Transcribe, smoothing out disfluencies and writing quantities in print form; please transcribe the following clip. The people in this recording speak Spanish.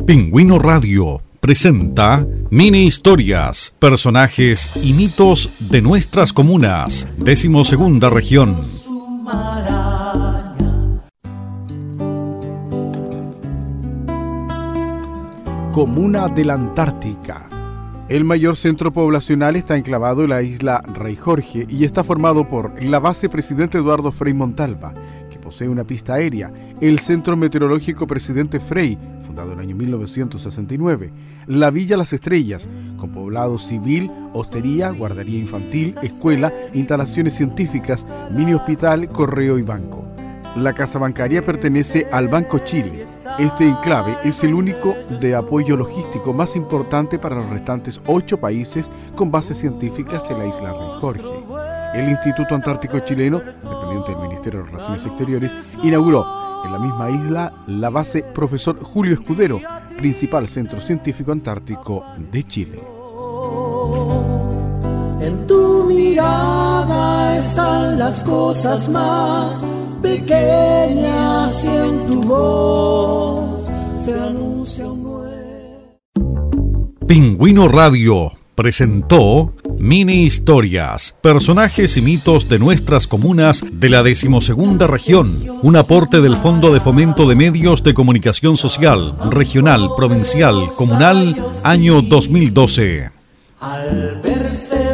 Pingüino Radio presenta Mini Historias, personajes y mitos de nuestras comunas, 12ª región. Comuna de la Antártica. El mayor centro poblacional está enclavado en la isla Rey Jorge y está formado por la base Presidente Eduardo Frei Montalva, que posee una pista aérea, el Centro Meteorológico Presidente Frei, fundado en el año 1969, la Villa Las Estrellas, con poblado civil, hostería, guardería infantil, escuela, instalaciones científicas, mini hospital, correo y banco. La casa bancaria pertenece al Banco Chile. Este enclave es el único de apoyo logístico más importante para los restantes 8 países con bases científicas en la isla Rey Jorge. El Instituto Antártico Chileno, dependiente del Ministerio de Relaciones Exteriores, inauguró en la misma isla la base Profesor Julio Escudero, principal centro científico antártico de Chile. En tu mirada están las cosas más pequeñas y en tu voz se anuncia un nuevo. Pingüino Radio presentó Mini Historias, personajes y mitos de nuestras comunas de la 12ª región, un aporte del Fondo de Fomento de Medios de Comunicación Social, Regional, Provincial, Comunal, año 2012. Al verse